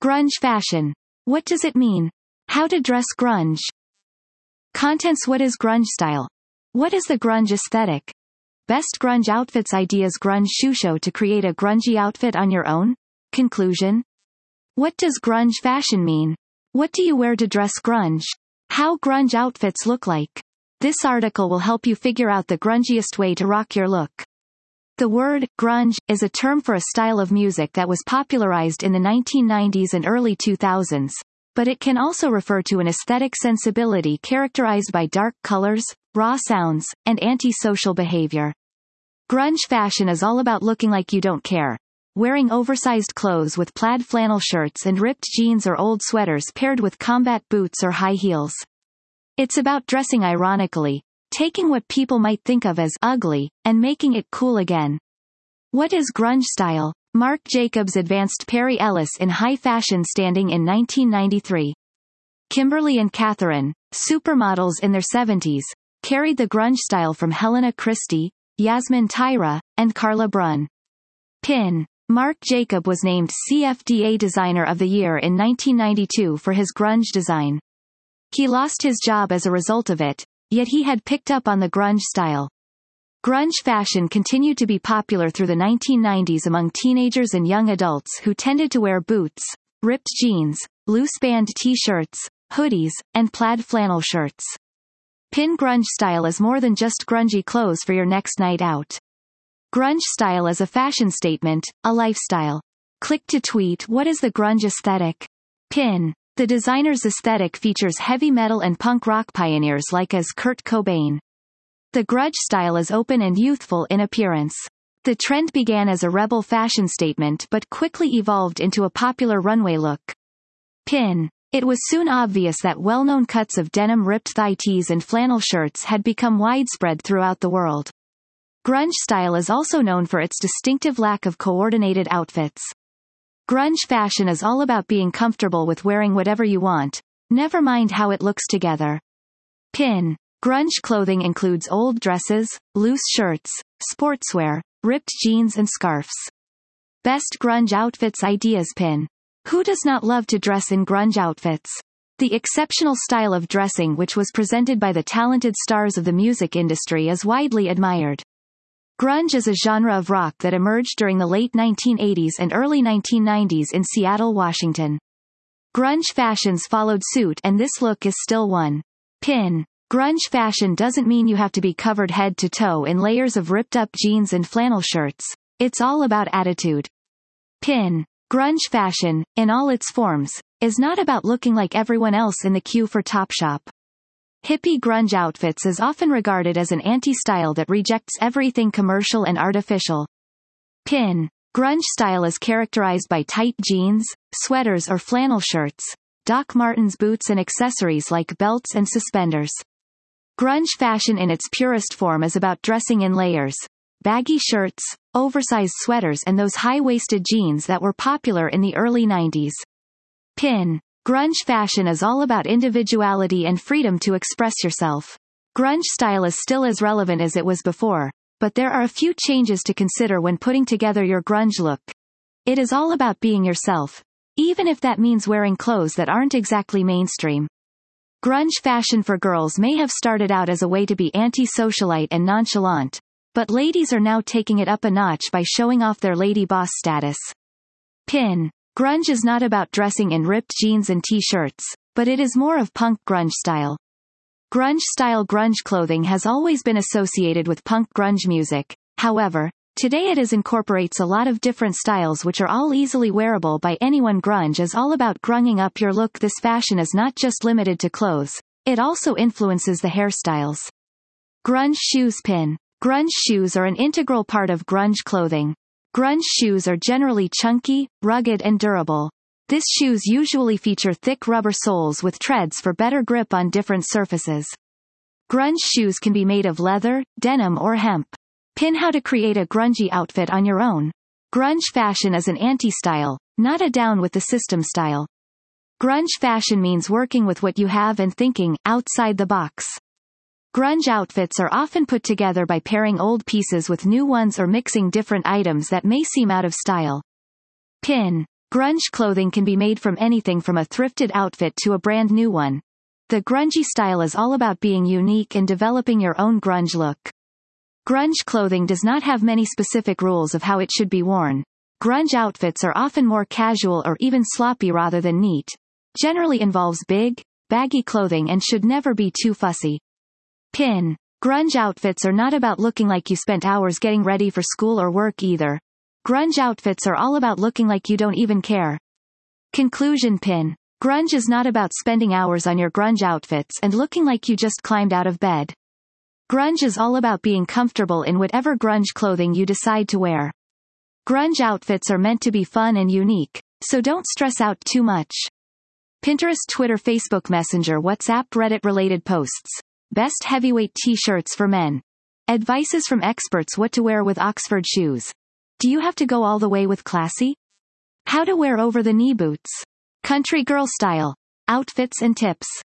Grunge fashion. What does it mean? How to dress grunge. Contents. What is grunge style? What is the grunge aesthetic? Best grunge outfits ideas. Grunge shoe show to create a grungy outfit on your own. Conclusion. What does grunge fashion mean? What do you wear to dress grunge? How grunge outfits look like. This article will help you figure out the grungiest way to rock your look. The word, grunge, is a term for a style of music that was popularized in the 1990s and early 2000s, but it can also refer to an aesthetic sensibility characterized by dark colors, raw sounds, and anti-social behavior. Grunge fashion is all about looking like you don't care. Wearing oversized clothes with plaid flannel shirts and ripped jeans or old sweaters paired with combat boots or high heels. It's about dressing ironically, taking what people might think of as ugly, and making it cool again. What is grunge style? Marc Jacobs advanced Perry Ellis in high fashion standing in 1993. Kimberly and Catherine, supermodels in their 70s, carried the grunge style from Helena Christie, Yasmin Tyra, and Carla Brun. Pin. Marc Jacob was named CFDA Designer of the Year in 1992 for his grunge design. He lost his job as a result of it, yet he had picked up on the grunge style. Grunge fashion continued to be popular through the 1990s among teenagers and young adults who tended to wear boots, ripped jeans, loose band t-shirts, hoodies, and plaid flannel shirts. Pin. Grunge style is more than just grungy clothes for your next night out. Grunge style is a fashion statement, a lifestyle. Click to tweet. What is the grunge aesthetic? Pin. The designer's aesthetic features heavy metal and punk rock pioneers like as Kurt Cobain. The grunge style is open and youthful in appearance. The trend began as a rebel fashion statement but quickly evolved into a popular runway look. Pin. It was soon obvious that well-known cuts of denim ripped thigh tees and flannel shirts had become widespread throughout the world. Grunge style is also known for its distinctive lack of coordinated outfits. Grunge fashion is all about being comfortable with wearing whatever you want, never mind how it looks together. Pin. Grunge clothing includes old dresses, loose shirts, sportswear, ripped jeans and scarves. Best grunge outfits ideas. Pin. Who does not love to dress in grunge outfits? The exceptional style of dressing which was presented by the talented stars of the music industry is widely admired. Grunge is a genre of rock that emerged during the late 1980s and early 1990s in Seattle, Washington. Grunge fashions followed suit and this look is still one. Pin. Grunge fashion doesn't mean you have to be covered head to toe in layers of ripped-up jeans and flannel shirts. It's all about attitude. Pin. Grunge fashion, in all its forms, is not about looking like everyone else in the queue for Topshop. Hippie grunge outfits is often regarded as an anti-style that rejects everything commercial and artificial. Pin. Grunge style is characterized by tight jeans, sweaters or flannel shirts, Doc Martens boots and accessories like belts and suspenders. Grunge fashion in its purest form is about dressing in layers, baggy shirts, oversized sweaters and those high-waisted jeans that were popular in the early 90s. Pin. Grunge fashion is all about individuality and freedom to express yourself. Grunge style is still as relevant as it was before, but there are a few changes to consider when putting together your grunge look. It is all about being yourself, even if that means wearing clothes that aren't exactly mainstream. Grunge fashion for girls may have started out as a way to be anti-socialite and nonchalant, but ladies are now taking it up a notch by showing off their lady boss status. Pin. Grunge is not about dressing in ripped jeans and t-shirts, but it is more of punk grunge style. Grunge-style grunge clothing has always been associated with punk grunge music, however, today it incorporates a lot of different styles which are all easily wearable by anyone. Grunge is all about grunging up your look. This fashion is not just limited to clothes, it also influences the hairstyles. Grunge shoes. Pin. Grunge shoes are an integral part of grunge clothing. Grunge shoes are generally chunky, rugged and durable. These shoes usually feature thick rubber soles with treads for better grip on different surfaces. Grunge shoes can be made of leather, denim or hemp. Pin. How to create a grungy outfit on your own. Grunge fashion is an anti-style, not a down with the system style. Grunge fashion means working with what you have and thinking outside the box. Grunge outfits are often put together by pairing old pieces with new ones or mixing different items that may seem out of style. Pin. Grunge clothing can be made from anything from a thrifted outfit to a brand new one. The grungy style is all about being unique and developing your own grunge look. Grunge clothing does not have many specific rules of how it should be worn. Grunge outfits are often more casual or even sloppy rather than neat. Generally involves big, baggy clothing and should never be too fussy. Pin. Grunge outfits are not about looking like you spent hours getting ready for school or work either. Grunge outfits are all about looking like you don't even care. Conclusion pin. Grunge is not about spending hours on your grunge outfits and looking like you just climbed out of bed. Grunge is all about being comfortable in whatever grunge clothing you decide to wear. Grunge outfits are meant to be fun and unique, so don't stress out too much. Pinterest, Twitter, Facebook Messenger, WhatsApp, Reddit-related posts. Best heavyweight t-shirts for men. Advices from experts: what to wear with Oxford shoes. Do you have to go all the way with classy? How to wear over-the-knee boots. Country girl style. Outfits and tips.